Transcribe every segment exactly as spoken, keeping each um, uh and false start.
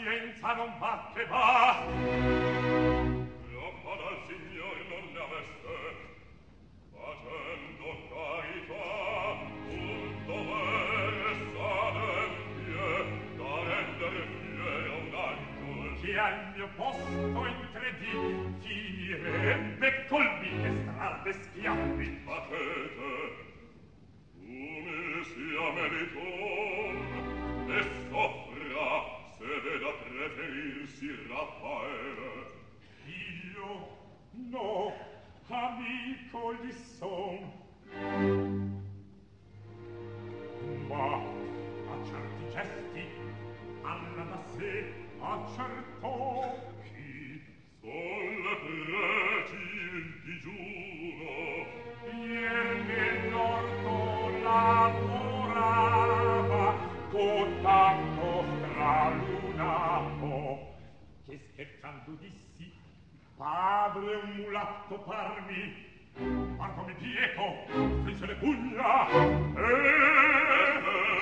pazienza non va che va. Troppo dal signor non ne aveste, facendo carità, un dovere s'adempie, da rendere fiero un angelo. Che al mio posto incredì, finirebbe col mille strade schiaffi. Facete, umile sia meritor, e soffra se veda preferirsi Raffaele. Io? No, amico gli son. Ma a certi gesti parla da sé, a cert'occhi. Son le preci il digiuno. Ieri l'orto lavorava con tanto stralunato che scherzando dissi: padre, un mulatto parmi. Quando mi pieco, strinse le pugna e...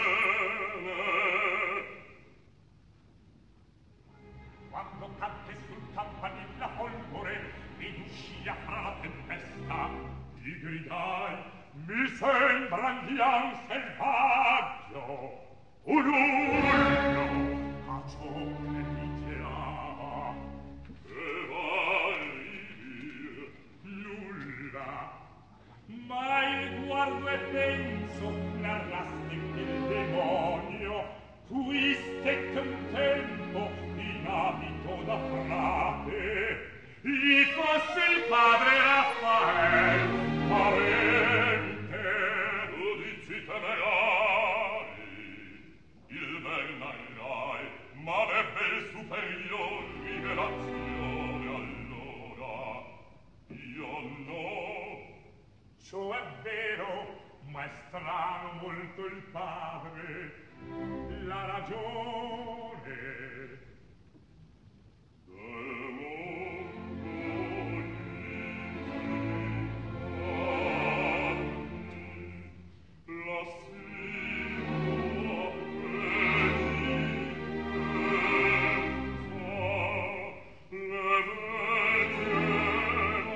Quando cadde sul campanile la folgore ed uscia fra la tempesta, gli gridai: mi sembra andiam selvaggio, un urlo a ciò che dicerà. Che vai dir? Nulla, ma il guardo e penso narraste che il demonio cui stette un tempo in abito da frate gli fosse il padre Raffael parente. Giudizi temerari, il ben narrai, ma n'ebbe il superior rivelazione allora. Io no. Ciò è vero, ma è strano molto il padre. La ragione del mondo gli la sua penitenza, le vecchie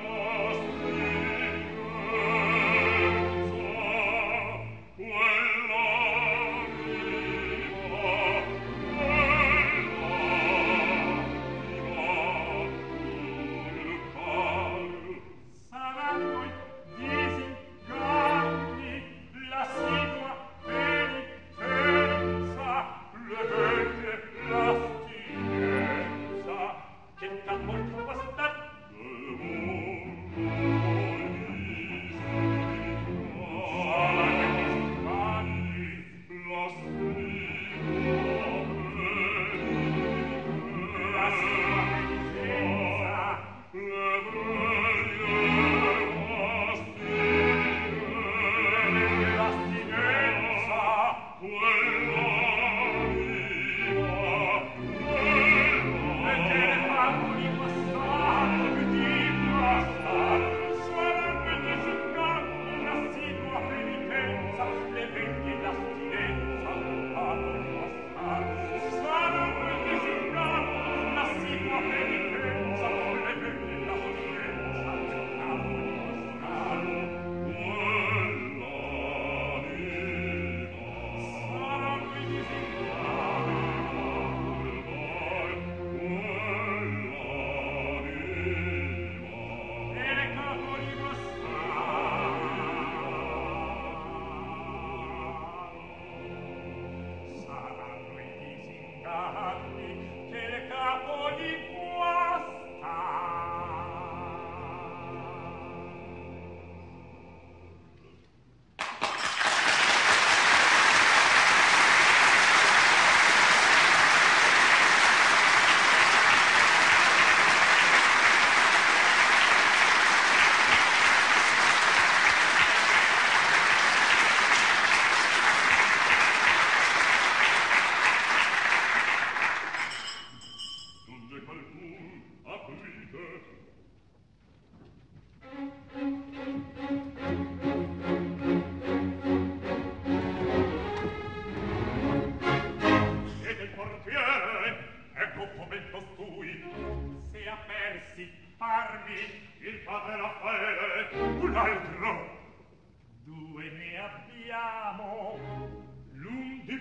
saranno i disinganni, la sidua penitenza, le vecchie l'astinenza che da molto bastar del mondo la sua penitenza, le vecchie l'astinenza,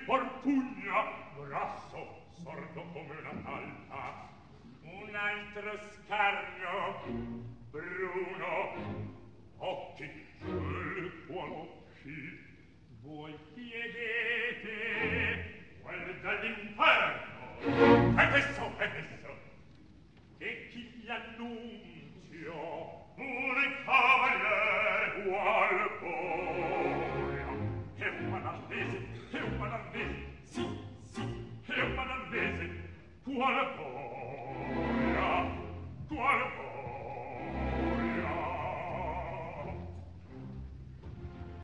porpugna, grasso, sordo come una talpa. Un altro scarno, bruno, occhi, quel qual occhi vuoi